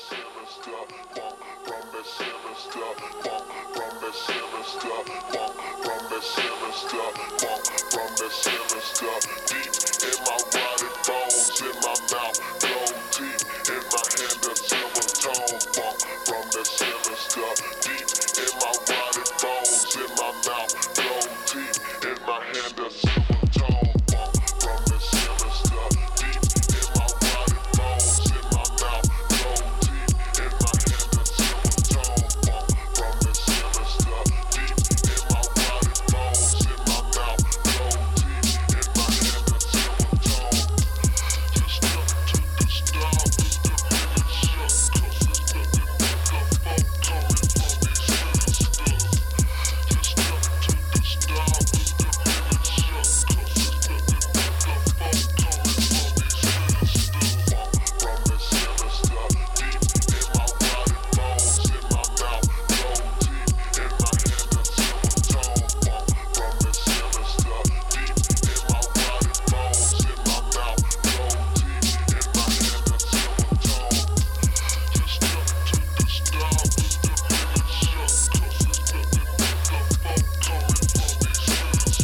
sinister, funk from the sinister, funk from the sinister, funk from the sinister, funk from the sinister. Deep in my rotted bones, in my mouth, blow deep in my hand, a silver tone. Funk from the sinister. Deep in my rotted bones, in my mouth, blow deep in my hand, a silver tone. Funk from the sinister. Deep in my rotted bones, in my mouth, blow deep in my hand, a silver tone. Funk from the sinister. Deep in my rotted bones, in my mouth, blow deep in my hand, a silver tone. Just up to the stars, the minute shut, 'cause there's nothing but the funk coming from these sisters. Just up to the stars, the minute shut, 'cause there's nothing but the funk coming from these sisters. Funk from the sinister. Deep in my rotted bones, in my mouth, blow deep in my hand, a silver tone. Funk from the sinister. Deep in my rotted bones, in my mouth, blow deep in my hand, a silver tone. Just up to the stars, the minute shut, 'cause there's nothing but the funk coming from these sisters.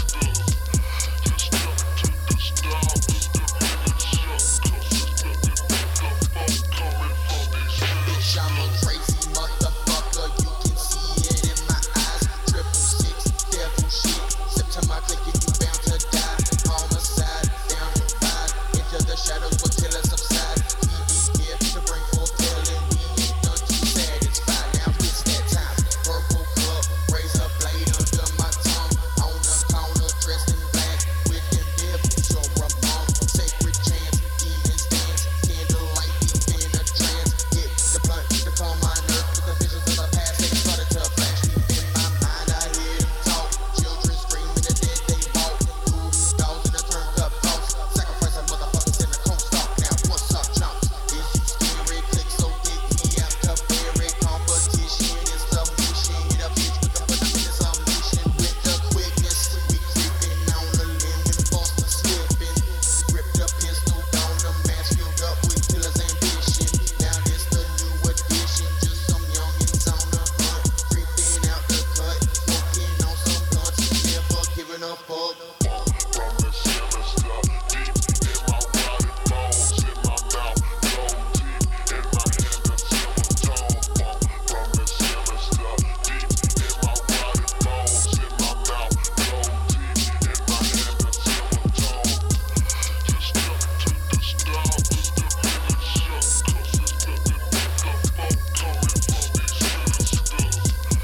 Just up to the stars, the minute shut, 'cause there's nothing but the funk coming from these sisters. Bitch, I'm a crazy motherfucker, you can see it in my eyes. 666, devil shit. September click if you bound to die. Homicide, down and ride. Into the shadows where killers subside. We be here to bring forth killing. We ain't done too satisfied. Now it's that time. Purple cup, razor blade under my tongue. On the corner, dressed in black. With them devils, you're among. Sacred chants, demons dance. Candlelight deep in a trance. Hit the blunt to calm my nerves. Because visions of the past, they started to flash. In my mind, I hear them talk. Children screaming, the dead they walk. Voodoo dolls in a turned up box. Sacrificing motherfuckers in the cone stalk. Now what's up, chumps? Is you scary? Click so thick, me after very competition. It's the mission. Hit a bitch with the put in submission. With the quickness, we creeping on the limb and Boston slipping. Gripped a pistol down the mask, filled up with killer's ambition. Now this the new edition, just some youngins on the hunt, creeping out the cut, smoking on some blunts, never giving a fuck. Funk from the sinister. Deep in my rotted bones, in my mouth, blow deep in my hand, a silver tone. Funk from the sinister. Deep in my rotted bones, in my mouth, blow deep in my hand, a silver tone. Just up to the stars, the minute shut, 'cause there's nothing but the funk coming from these sisters.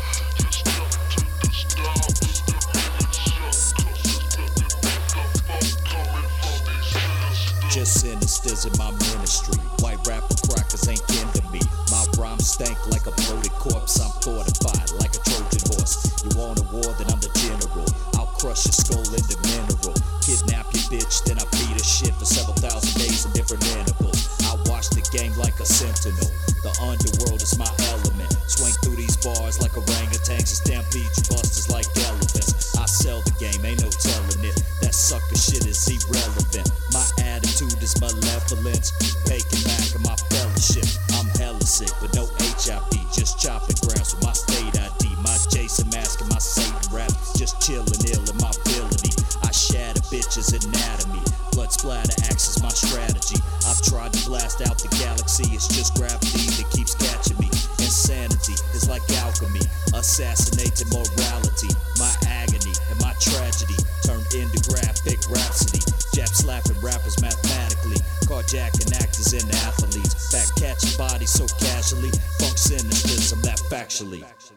Just up to the stars, the minute shut, 'cause there's nothing but the funk coming from these sisters. Just sinisters in my ministry. White rapper crackers ain't kin to me. My rhymes stank like a bloated corpse. I'm fortified like a Trojan horse. You want a war, then I'm the general. I'll crush your skull into mineral. Kidnap your bitch, then I feed her shit for several thousand days in different intervals. I watch the game like a sentinel. The underworld is my element. Swing through these bars like orangutans and stampede busters like elephants. I sell the game, ain't no telling it. That sucker shit is irrelevant. My attitude is malevolence. Bacon back in my fellowship. I'm hella sick, but no HIV. Just chopping grams with my state ID. My Jason mask and my Satan rap. Just chillin' ill in my ability. I shatter bitches' anatomy. Blood splatter acts as my strategy. I've tried to blast out the galaxy. It's just gravity that keeps catching me. Insanity is like alchemy. Assassinating morality. My agony and my tragedy turned into graphic rhapsody. Jab slapping rappers mathematically. Carjacking actors and athletes. Back catching bodies so casually. Funk sinisters, I'm that factually.